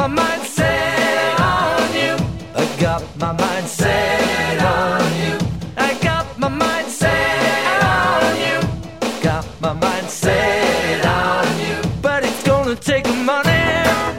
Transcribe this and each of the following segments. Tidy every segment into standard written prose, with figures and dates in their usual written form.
my mind set on you. I got my mind set on you. I got my mind set on you. Got my mind set on you. But it's gonna take money,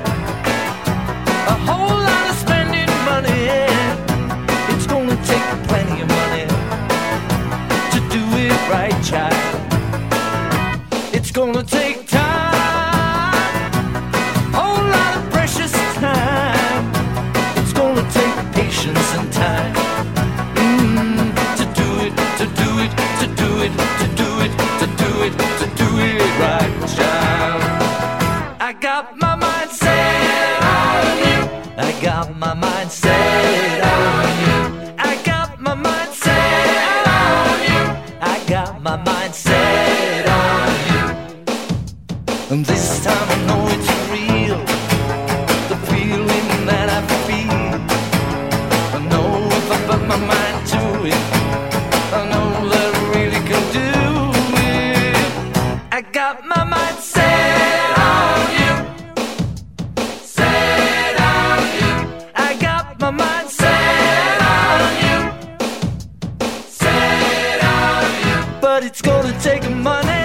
a whole lot of spending money. It's gonna take plenty of money to do it right, child. It's gonna take time, whole lot of precious time. It's gonna take patience and time to do it, to do it, to do it, to do it, to do it, to do it right, child. I got my mind set on you. I got my mind set on you. I got my mind set on you. I got my mind set on you. And this time I know it's real, the feeling that I feel. I know if I put my mind to it, I know that I really can do it. I got my mind set on you. Set on you. I got my mind set on you. Set on you. But it's gonna take money,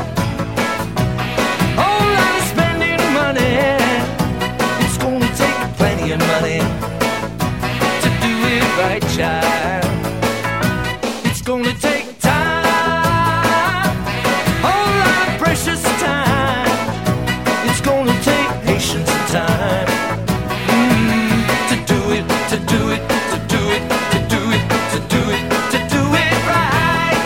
whole lot of spending money. It's gonna take plenty of money to do it right, child. It's gonna take time, whole lot of precious time. It's gonna take patience and time to do it, to do it, to do it, to do it, to do it, to do it right.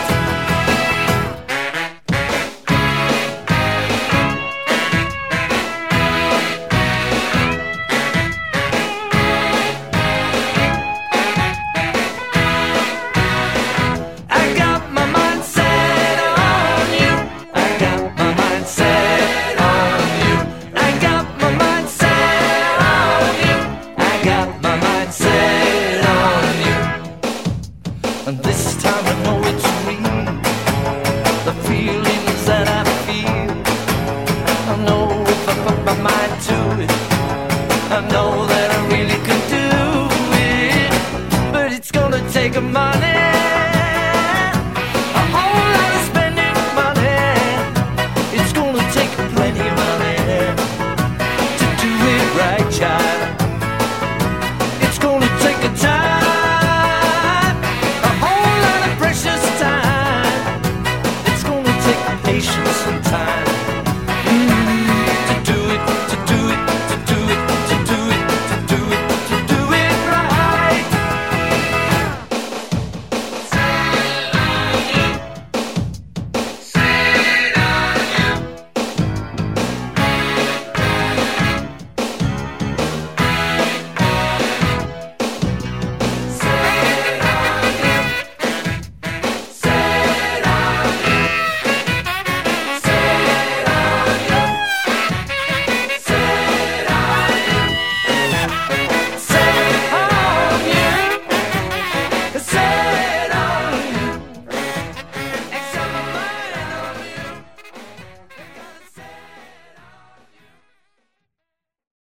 I got my mind set on you. I got my mind set on you. I got my mind set on you. I got my mind set on you. And this time I know it's real, the feelings that I feel. I know if I put my mind to it, I know that I really can do it. But it's gonna take money, a whole lot of spending money. It's gonna take plenty of money to do it right, child. It's gonna take a time, a whole lot of precious time. It's gonna take patience